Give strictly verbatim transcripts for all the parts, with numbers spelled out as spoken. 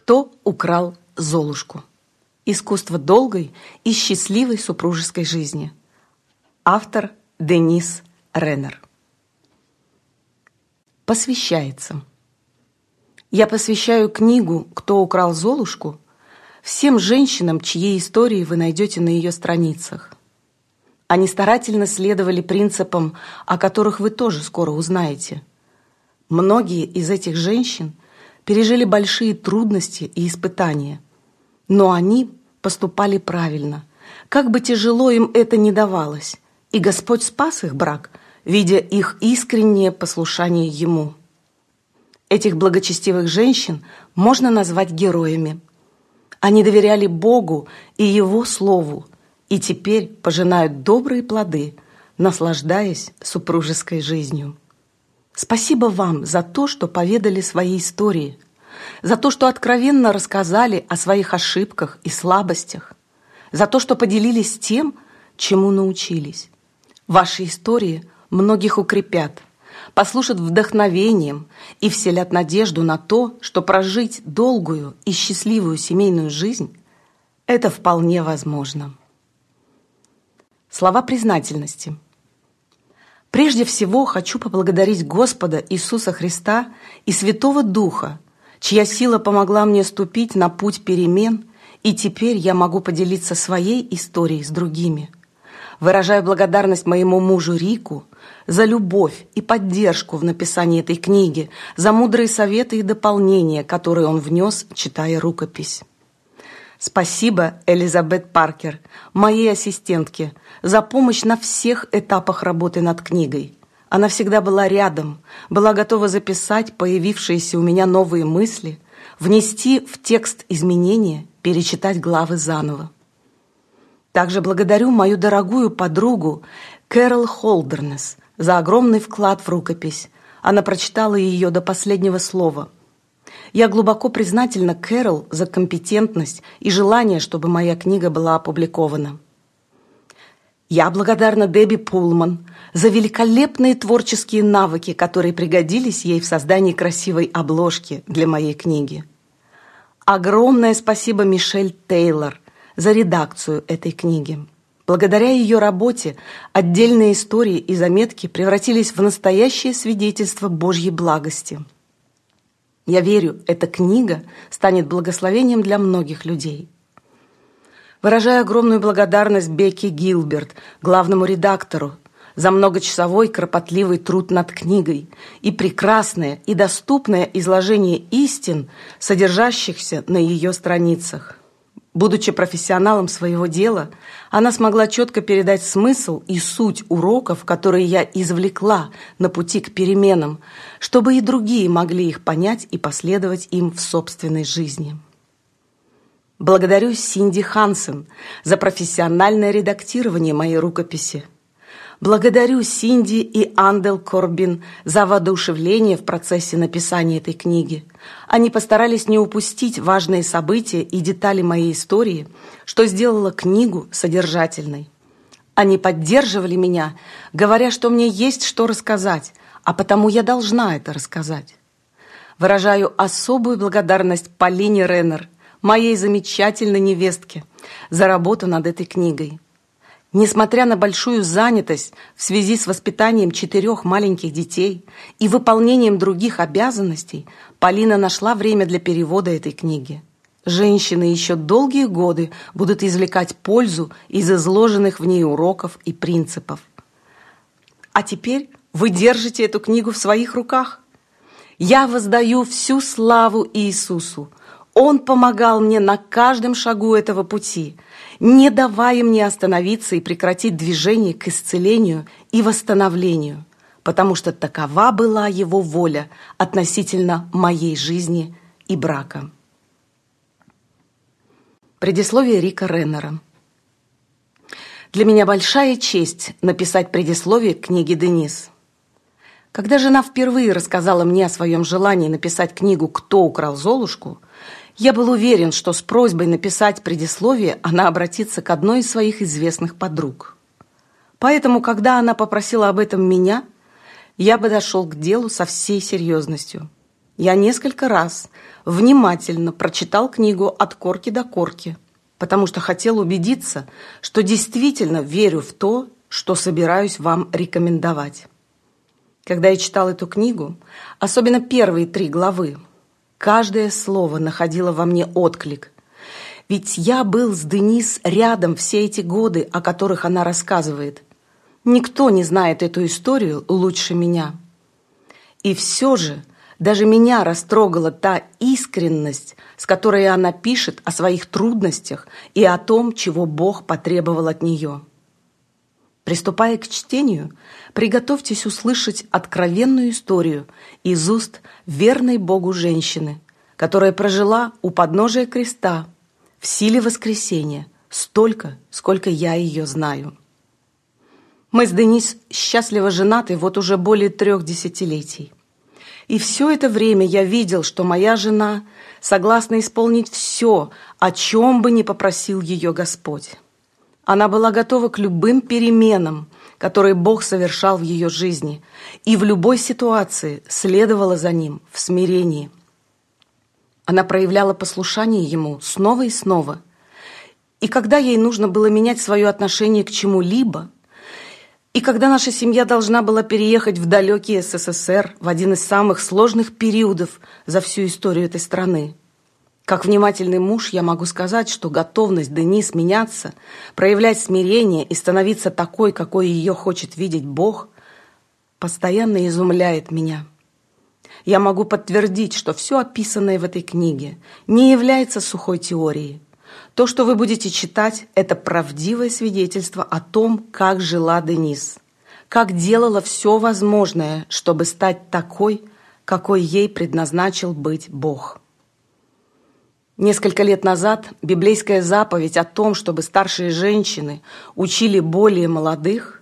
Кто украл Золушку? Искусство долгой и счастливой супружеской жизни. Автор Денис Реннер. Посвящается. Я посвящаю книгу «Кто украл Золушку» всем женщинам, чьи истории вы найдете на ее страницах. Они старательно следовали принципам, о которых вы тоже скоро узнаете. Многие из этих женщин пережили большие трудности и испытания, но они поступали правильно, как бы тяжело им это ни давалось, и Господь спас их брак, видя их искреннее послушание Ему. Этих благочестивых женщин можно назвать героями. Они доверяли Богу и Его Слову, и теперь пожинают добрые плоды, наслаждаясь супружеской жизнью. Спасибо вам за то, что поведали свои истории, за то, что откровенно рассказали о своих ошибках и слабостях, за то, что поделились тем, чему научились. Ваши истории многих укрепят, послужат вдохновением и вселят надежду на то, что прожить долгую и счастливую семейную жизнь – это вполне возможно. Слова признательности. Прежде всего хочу поблагодарить Господа Иисуса Христа и Святого Духа, чья сила помогла мне ступить на путь перемен, и теперь я могу поделиться своей историей с другими. Выражаю благодарность моему мужу Рику за любовь и поддержку в написании этой книги, за мудрые советы и дополнения, которые он внес, читая рукопись. Спасибо Элизабет Паркер, моей ассистентке, за помощь на всех этапах работы над книгой. Она всегда была рядом, была готова записать появившиеся у меня новые мысли, внести в текст изменения, перечитать главы заново. Также благодарю мою дорогую подругу Кэрол Холдернес за огромный вклад в рукопись. Она прочитала ее до последнего слова. Я глубоко признательна Кэрол за компетентность и желание, чтобы моя книга была опубликована. Я благодарна Дебби Пулман за великолепные творческие навыки, которые пригодились ей в создании красивой обложки для моей книги. Огромное спасибо Мишель Тейлор за редакцию этой книги. Благодаря ее работе отдельные истории и заметки превратились в настоящее свидетельство Божьей благости. Я верю, эта книга станет благословением для многих людей. Выражаю огромную благодарность Бекки Гилберт, главному редактору, за многочасовой кропотливый труд над книгой и прекрасное и доступное изложение истин, содержащихся на ее страницах. Будучи профессионалом своего дела, она смогла четко передать смысл и суть уроков, которые я извлекла на пути к переменам, чтобы и другие могли их понять и последовать им в собственной жизни. Благодарю Синди Хансен за профессиональное редактирование моей рукописи. Благодарю Синди и Андел Корбин за воодушевление в процессе написания этой книги. Они постарались не упустить важные события и детали моей истории, что сделало книгу содержательной. Они поддерживали меня, говоря, что мне есть что рассказать, а потому я должна это рассказать. Выражаю особую благодарность Полине Реннер, моей замечательной невестке, за работу над этой книгой. Несмотря на большую занятость в связи с воспитанием четырех маленьких детей и выполнением других обязанностей, Полина нашла время для перевода этой книги. Женщины еще долгие годы будут извлекать пользу из изложенных в ней уроков и принципов. А теперь вы держите эту книгу в своих руках. Я воздаю всю славу Иисусу. Он помогал мне на каждом шагу этого пути, не давая мне остановиться и прекратить движение к исцелению и восстановлению, потому что такова была Его воля относительно моей жизни и брака. Предисловие Рика Реннера. Для меня большая честь написать предисловие к книге Денис. Когда жена впервые рассказала мне о своем желании написать книгу «Кто украл Золушку», я был уверен, что с просьбой написать предисловие она обратится к одной из своих известных подруг. Поэтому, когда она попросила об этом меня, я подошел к делу со всей серьезностью. Я несколько раз внимательно прочитал книгу от корки до корки, потому что хотел убедиться, что действительно верю в то, что собираюсь вам рекомендовать. Когда я читал эту книгу, особенно первые три главы, каждое слово находило во мне отклик. Ведь я был с Денис рядом все эти годы, о которых она рассказывает. Никто не знает эту историю лучше меня. И все же даже меня растрогала та искренность, с которой она пишет о своих трудностях и о том, чего Бог потребовал от нее. Приступая к чтению, приготовьтесь услышать откровенную историю из уст верной Богу женщины, которая прожила у подножия креста в силе воскресения столько, сколько я ее знаю. Мы с Денис счастливо женаты вот уже более трех десятилетий. И все это время я видел, что моя жена согласна исполнить все, о чем бы ни попросил ее Господь. Она была готова к любым переменам, которые Бог совершал в ее жизни, и в любой ситуации следовала за Ним в смирении. Она проявляла послушание Ему снова и снова. И когда ей нужно было менять свое отношение к чему-либо, и когда наша семья должна была переехать в далекий эс эс эс эр в один из самых сложных периодов за всю историю этой страны, как внимательный муж я могу сказать, что готовность Денис меняться, проявлять смирение и становиться такой, какой ее хочет видеть Бог, постоянно изумляет меня. Я могу подтвердить, что все описанное в этой книге не является сухой теорией. То, что вы будете читать, это правдивое свидетельство о том, как жила Денис, как делала все возможное, чтобы стать такой, какой ей предназначил быть Бог. Несколько лет назад библейская заповедь о том, чтобы старшие женщины учили более молодых,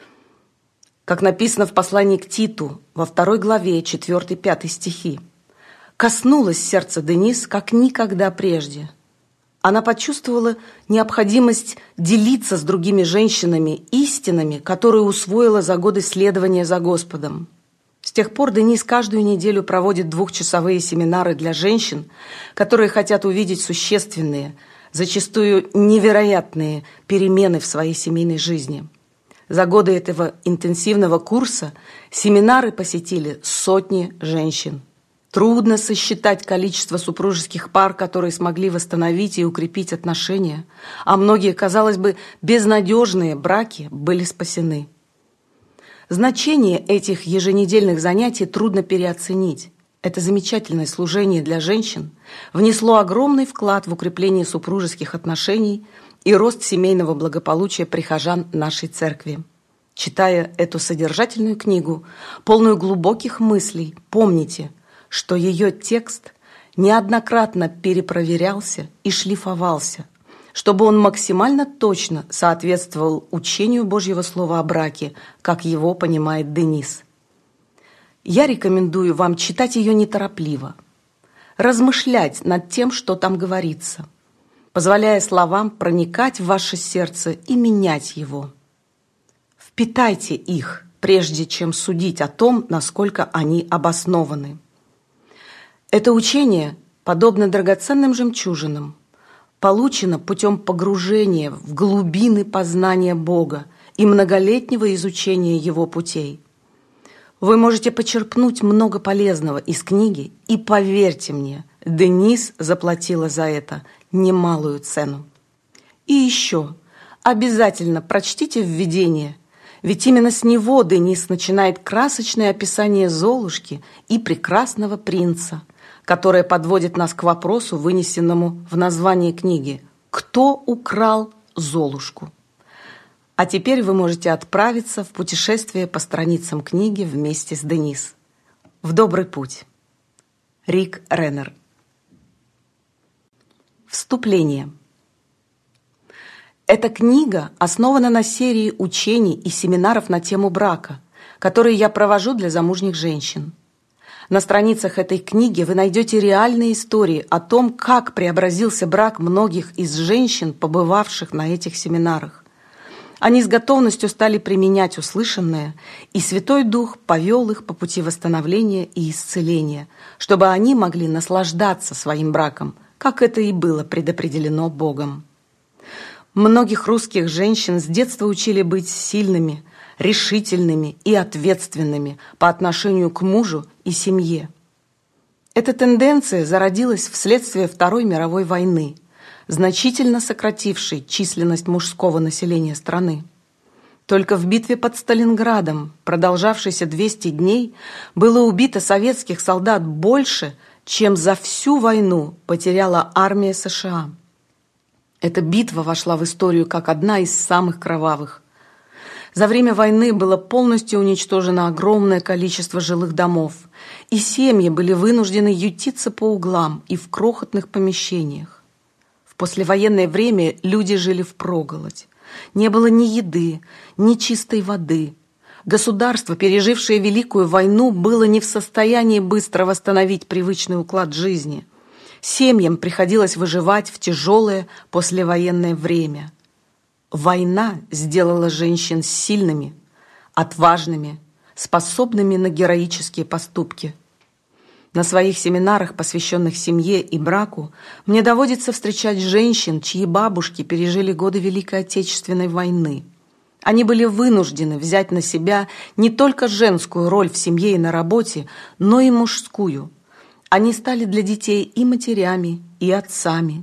как написано в послании к Титу во второй главе четыре-пять стихи, коснулась сердца Денис как никогда прежде. Она почувствовала необходимость делиться с другими женщинами истинами, которые усвоила за годы следования за Господом. С тех пор Денис каждую неделю проводит двухчасовые семинары для женщин, которые хотят увидеть существенные, зачастую невероятные перемены в своей семейной жизни. За годы этого интенсивного курса семинары посетили сотни женщин. Трудно сосчитать количество супружеских пар, которые смогли восстановить и укрепить отношения, а многие, казалось бы, безнадежные браки были спасены. Значение этих еженедельных занятий трудно переоценить. Это замечательное служение для женщин внесло огромный вклад в укрепление супружеских отношений и рост семейного благополучия прихожан нашей церкви. Читая эту содержательную книгу, полную глубоких мыслей, помните, что ее текст неоднократно перепроверялся и шлифовался, чтобы он максимально точно соответствовал учению Божьего Слова о браке, как его понимает Денис. Я рекомендую вам читать ее неторопливо, размышлять над тем, что там говорится, позволяя словам проникать в ваше сердце и менять его. Впитайте их, прежде чем судить о том, насколько они обоснованы. Это учение, подобно драгоценным жемчужинам, получено путем погружения в глубины познания Бога и многолетнего изучения Его путей. Вы можете почерпнуть много полезного из книги, и поверьте мне, Денис заплатила за это немалую цену. И еще, обязательно прочтите введение, ведь именно с него Денис начинает красочное описание Золушки и прекрасного принца, которое подводит нас к вопросу, вынесенному в названии книги «Кто украл Золушку?». А теперь вы можете отправиться в путешествие по страницам книги вместе с Денис. В добрый путь. Рик Реннер. Вступление. Эта книга основана на серии учений и семинаров на тему брака, которые я провожу для замужних женщин. На страницах этой книги вы найдете реальные истории о том, как преобразился брак многих из женщин, побывавших на этих семинарах. Они с готовностью стали применять услышанное, и Святой Дух повел их по пути восстановления и исцеления, чтобы они могли наслаждаться своим браком, как это и было предопределено Богом. Многих русских женщин с детства учили быть сильными, решительными и ответственными по отношению к мужу и семье. Эта тенденция зародилась вследствие Второй мировой войны, значительно сократившей численность мужского населения страны. Только в битве под Сталинградом, продолжавшейся двести дней, было убито советских солдат больше, чем за всю войну потеряла армия США. Эта битва вошла в историю как одна из самых кровавых. За время войны было полностью уничтожено огромное количество жилых домов, и семьи были вынуждены ютиться по углам и в крохотных помещениях. В послевоенное время люди жили впроголодь. Не было ни еды, ни чистой воды. Государство, пережившее Великую войну, было не в состоянии быстро восстановить привычный уклад жизни. Семьям приходилось выживать в тяжелое послевоенное время. Война сделала женщин сильными, отважными, способными на героические поступки. На своих семинарах, посвященных семье и браку, мне доводится встречать женщин, чьи бабушки пережили годы Великой Отечественной войны. Они были вынуждены взять на себя не только женскую роль в семье и на работе, но и мужскую. Они стали для детей и матерями, и отцами.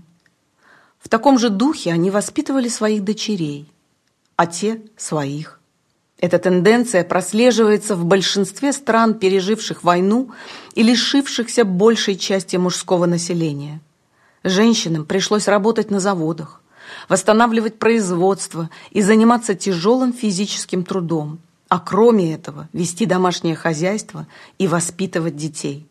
В таком же духе они воспитывали своих дочерей, а те – своих. Эта тенденция прослеживается в большинстве стран, переживших войну и лишившихся большей части мужского населения. Женщинам пришлось работать на заводах, восстанавливать производство и заниматься тяжелым физическим трудом, а кроме этого вести домашнее хозяйство и воспитывать детей.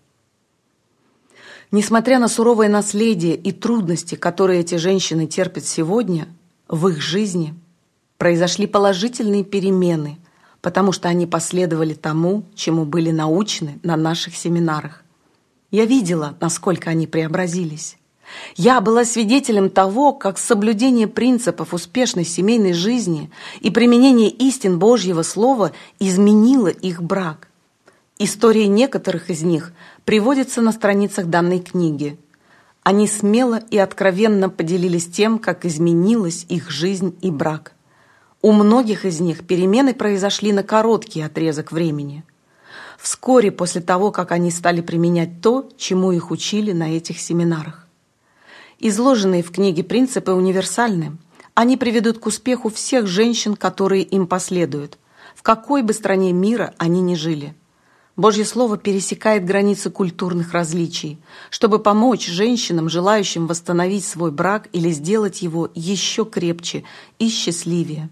Несмотря на суровое наследие и трудности, которые эти женщины терпят сегодня, в их жизни произошли положительные перемены, потому что они последовали тому, чему были научены на наших семинарах. Я видела, насколько они преобразились. Я была свидетелем того, как соблюдение принципов успешной семейной жизни и применение истин Божьего Слова изменило их брак. Истории некоторых из них приводятся на страницах данной книги. Они смело и откровенно поделились тем, как изменилась их жизнь и брак. У многих из них перемены произошли на короткий отрезок времени. Вскоре после того, как они стали применять то, чему их учили на этих семинарах. Изложенные в книге принципы универсальны. Они приведут к успеху всех женщин, которые им последуют, в какой бы стране мира они ни жили. Божье Слово пересекает границы культурных различий, чтобы помочь женщинам, желающим восстановить свой брак или сделать его еще крепче и счастливее.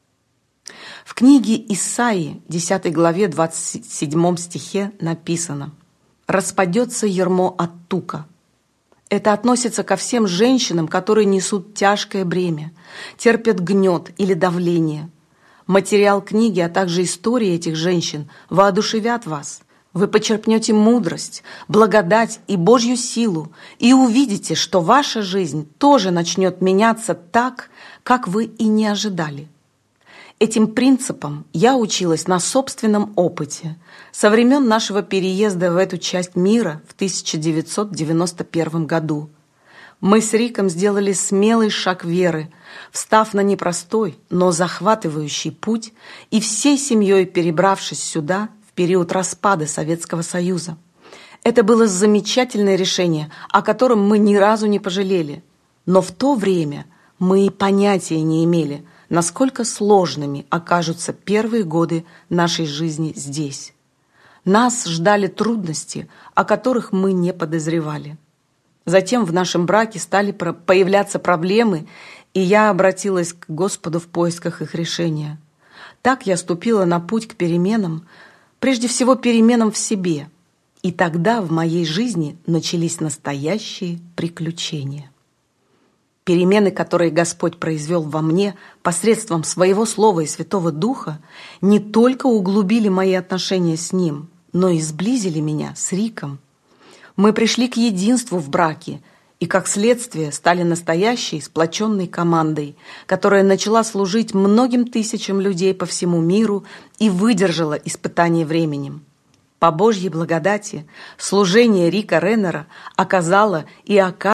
В книге Исаии, десятой главе, двадцать седьмом стихе написано: «Распадется ярмо от тука». Это относится ко всем женщинам, которые несут тяжкое бремя, терпят гнет или давление. Материал книги, а также истории этих женщин воодушевят вас. Вы почерпнете мудрость, благодать и Божью силу и увидите, что ваша жизнь тоже начнет меняться так, как вы и не ожидали. Этим принципам я училась на собственном опыте со времен нашего переезда в эту часть мира в тысяча девятьсот девяносто первом году. Мы с Риком сделали смелый шаг веры, встав на непростой, но захватывающий путь и всей семьей перебравшись сюда в период распада Советского Союза. Это было замечательное решение, о котором мы ни разу не пожалели. Но в то время мы и понятия не имели, насколько сложными окажутся первые годы нашей жизни здесь. Нас ждали трудности, о которых мы не подозревали. Затем в нашем браке стали появляться проблемы, и я обратилась к Господу в поисках их решения. Так я ступила на путь к переменам, прежде всего переменам в себе. И тогда в моей жизни начались настоящие приключения. Перемены, которые Господь произвел во мне посредством Своего Слова и Святого Духа, не только углубили мои отношения с Ним, но и сблизили меня с Риком. Мы пришли к единству в браке, и, как следствие, стали настоящей сплоченной командой, которая начала служить многим тысячам людей по всему миру и выдержала испытание временем. По Божьей благодати служение Рика Реннера оказало и оказывает